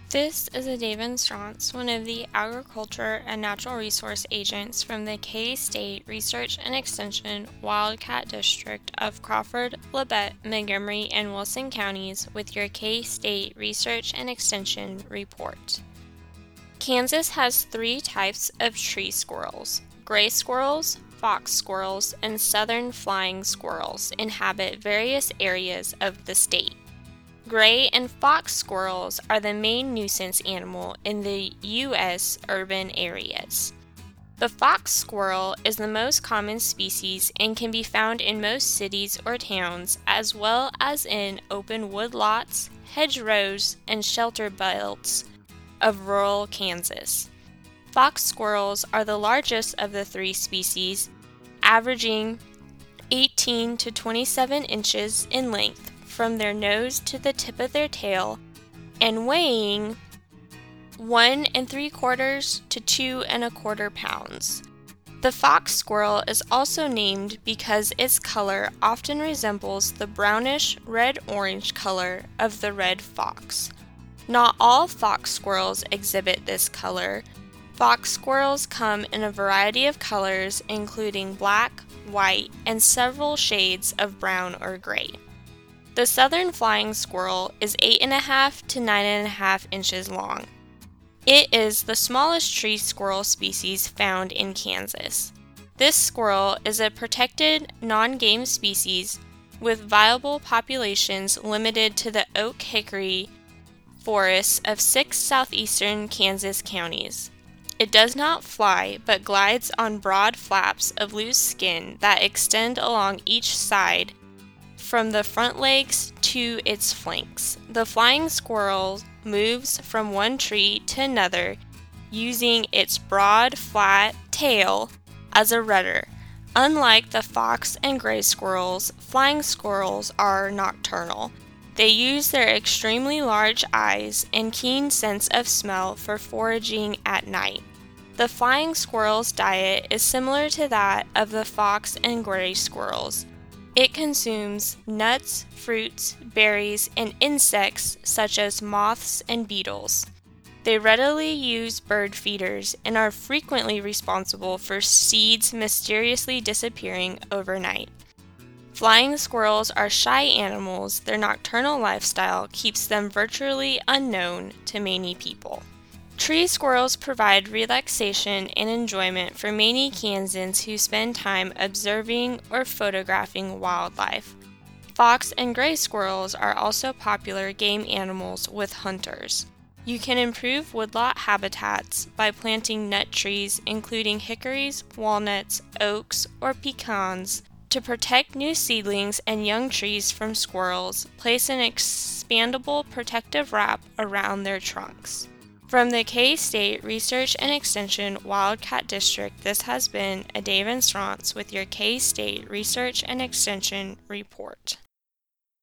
This is David Strauss, one of the Agriculture and Natural Resource Agents from the K-State Research and Extension Wildcat District of Crawford, Labette, Montgomery, and Wilson counties with your K-State Research and Extension report. Kansas has three types of tree squirrels. Gray squirrels, fox squirrels, and southern flying squirrels inhabit various areas of the state. Gray and fox squirrels are the main nuisance animal in the U.S. urban areas. The fox squirrel is the most common species and can be found in most cities or towns, as well as in open woodlots, hedgerows, and shelter belts of rural Kansas. Fox squirrels are the largest of the three species, averaging 18 to 27 inches in length from their nose to the tip of their tail, and weighing 1 3/4 to 2 1/4 pounds. The fox squirrel is also named because its color often resembles the brownish red-orange color of the red fox. Not all fox squirrels exhibit this color. Fox squirrels come in a variety of colors, including black, white, and several shades of brown or gray. The southern flying squirrel is 8.5 to 9.5 inches long. It is the smallest tree squirrel species found in Kansas. This squirrel is a protected non-game species with viable populations limited to the oak hickory forests of 6 southeastern Kansas counties. It does not fly, but glides on broad flaps of loose skin that extend along each side from the front legs to its flanks. The flying squirrel moves from one tree to another using its broad, flat tail as a rudder. Unlike the fox and gray squirrels, flying squirrels are nocturnal. They use their extremely large eyes and keen sense of smell for foraging at night. The flying squirrel's diet is similar to that of the fox and gray squirrels. It consumes nuts, fruits, berries, and insects such as moths and beetles. They readily use bird feeders and are frequently responsible for seeds mysteriously disappearing overnight. Flying squirrels are shy animals. Their nocturnal lifestyle keeps them virtually unknown to many people. Tree squirrels provide relaxation and enjoyment for many Kansans who spend time observing or photographing wildlife. Fox and gray squirrels are also popular game animals with hunters. You can improve woodlot habitats by planting nut trees, including hickories, walnuts, oaks, or pecans. To protect new seedlings and young trees from squirrels, place an expandable protective wrap around their trunks. From the K-State Research and Extension Wildcat District, this has been David Strauss with your K-State Research and Extension report.